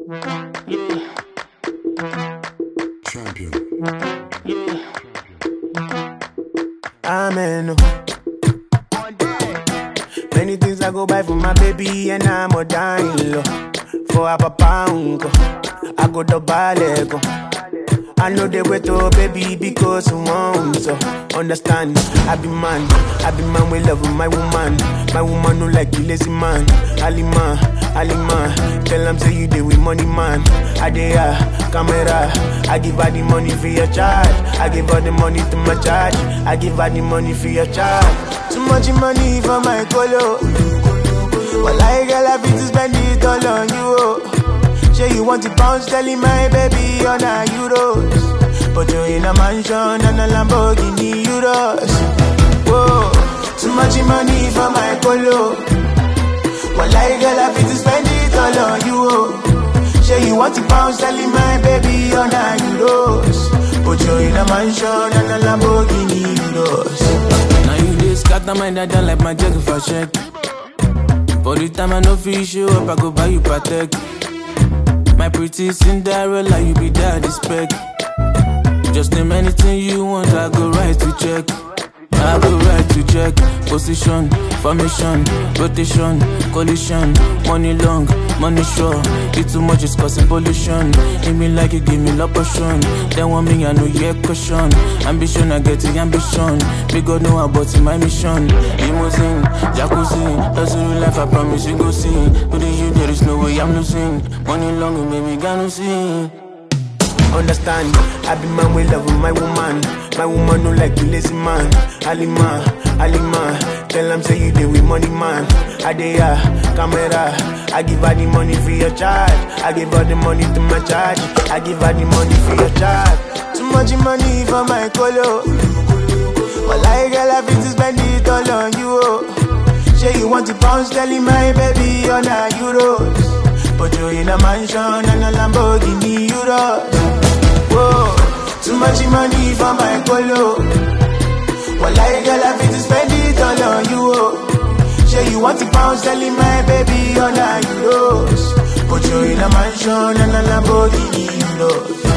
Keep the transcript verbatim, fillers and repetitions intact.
Yeah. Champion. Yeah. Amen. Many things I go buy for my baby and I'm a dying low. For a papa uncle, I go to balego. I know they wait to baby because I want so understand. I be man, I be man we love my woman. My woman no like you lazy man. Alima, Alima, tell them say you dey with money man. I dey uh, camera, I give her the money for your charge. I give her the money to my charge. I give her the money for your charge. Too much money for my colo. Well I girl I fit to spend it all on you. Oh. Say you want to bounce, telling my baby on a euros. But you in a mansion and a Lamborghini euros. Whoa, too much money for my polo. Well, I girl, I fit to spend it all on you. Oh. Say you want to bounce, telling my baby on a euros. But you in a mansion and a Lamborghini euros. Now you just got the mind, I don't like my jacket for check. For the time I know fish you up, I go buy you Patek. My pretty Cinderella, you be daddy spec. Just name anything you want, I go right to check. I go right to check. Position, formation, rotation, collision. Money long, money short. It too much is causing pollution. Give me like you give me love portion. Then want me, I know yeah question. Ambition, I get the ambition. Big God know about it, my mission. Limousine, jacuzzi. That's the real life, I promise you go see. With you, there is no way I'm losing. Money long, baby, gonna see. Understand, I be man we love my woman. My woman no like you lazy man. Alima, Alima, tell them say you dey with money man. I dey uh, camera, I give her the money for your charge. I give her the money to my charge. I give her the money for your charge. Too much money for my colo. Well I girl I fit to spend it all on you. Oh. Say you want to bounce, telling my baby on a euros. But you in a mansion and a Lamborghini euros. Whoa, too much money for my colo. Well, I girl, I fit to spend it all on you. Oh. Say you want to bounce, telling my baby on a euros. Put you in a mansion and a Lamborghini euros.